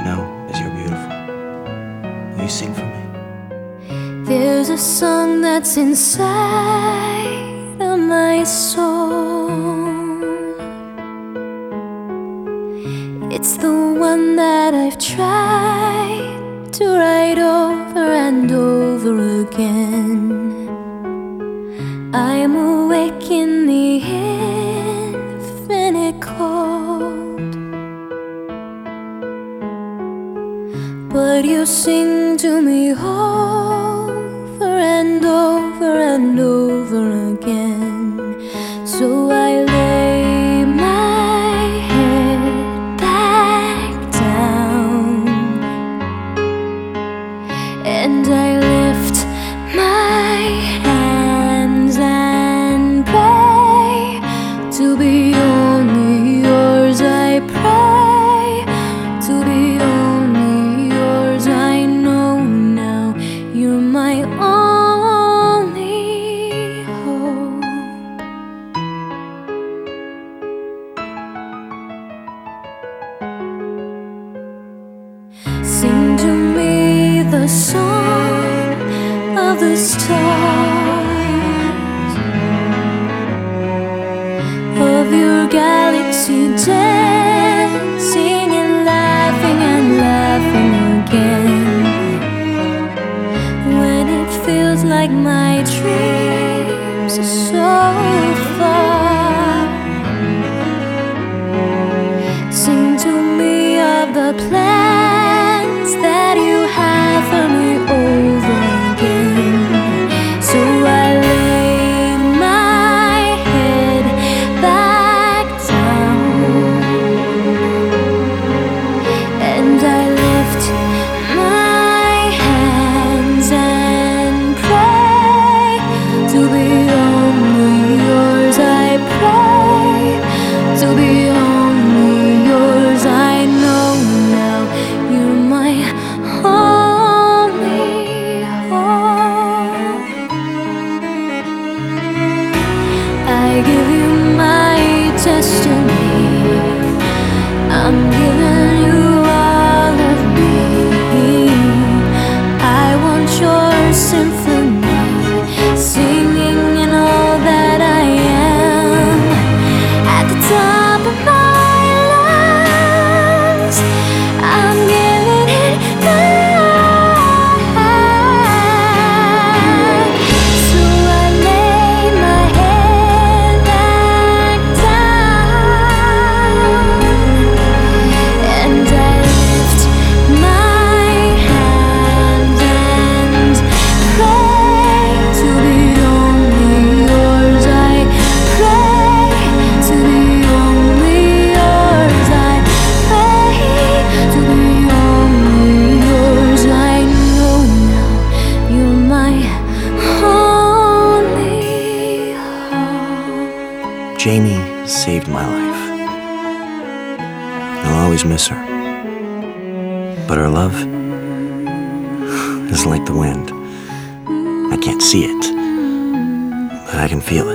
know is you're beautiful. Will you sing for me? There's a song that's inside of my soul. It's the one that I've tried to write over and over again. I'm awake in the infinite cold, but you sing to me over and over and over again. So I lay my head back down and I lift my hands and pray to be only yours. I pray to be only yours. I know now you're my only hope. Sing to me the song of the stars, of your galaxy dancing and laughing again. When it feels like my dreams are so far, sing to me of the plans that you have for me over again. So I lay my head back down and I lift my hands and pray to be only yours. I pray to be only yours. I know now you're my only hope. I give you my destiny. I'm giving you all of me. I want your symphony, singing in all that I am. At the top of my lungs, I'm giving it back. So I lay my head back down and I lift my hand and pray to be only yours. I pray to be only yours. I pray to be only yours. I know now you're my only hope. Jamie saved my life. I'll always miss her. But her love is like the wind. I can't see it, but I can feel it.